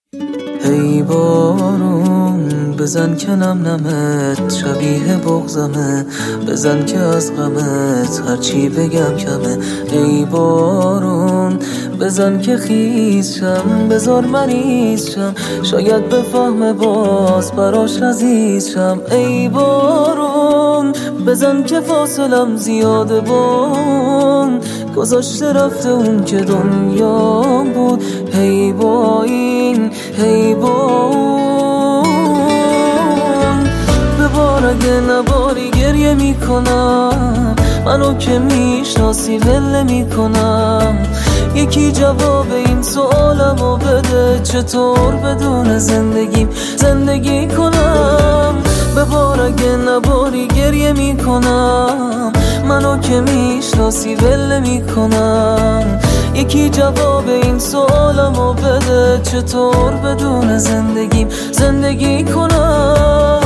ای بارون بزن که نم نمت شبیه بغضمه، بزن که از غمت هرچی بگم کمه. ای بارون بزن که خیز شم، بذار مریض شم، شاید بفهمه باز براش عزیز شم. ای بارون بزن که فاصلم زیاده بون، گذاشته رفته اون که دنیا بود. هی با این هی بون به بار اگه نباری گریه میکنم، منو که میشناسی ول میکنم. یکی جواب این سوالمو بده، چطور بدون زندگی کنم؟ به بار اگه نباری گریه میکنم، منو که میشناسی ول میکنم. یکی جواب این سوالمو بده، چطور بدون زندگی کنم؟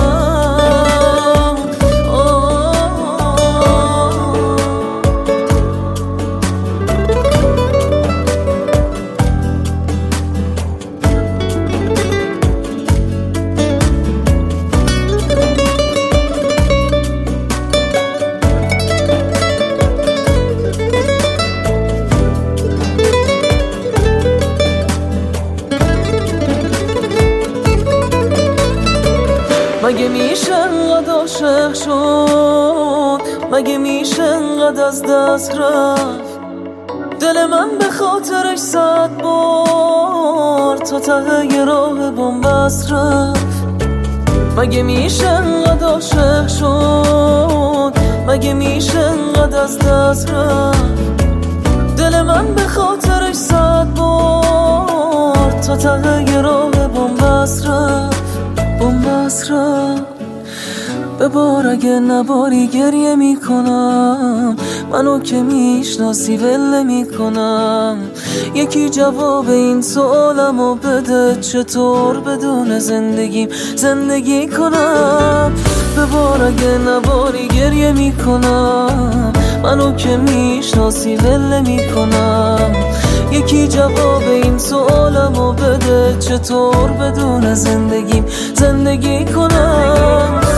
مگه میشه انقدر عاشق شد؟ مگه میشه انقدر از دست رفت؟ دل من به خاطرش 100 بار تا ته راه بنبست رفت. مگه میشه انقدر عاشق شد؟ مگه میشه انقدر از دست رفت؟ دل من به خاطرش 100 بار تا ته راه بنبست رفت. به بار اگه نباری گریه میکنم، منو که میشناسی ول میکنم. یکی جواب این سوالمو بده، چطور بدون زندگی کنم؟ به بار اگه نباری گریه میکنم، منو که میشناسی ول میکنم. یکی جواب این سوالمو بده، چطور بدون زندگی کنم؟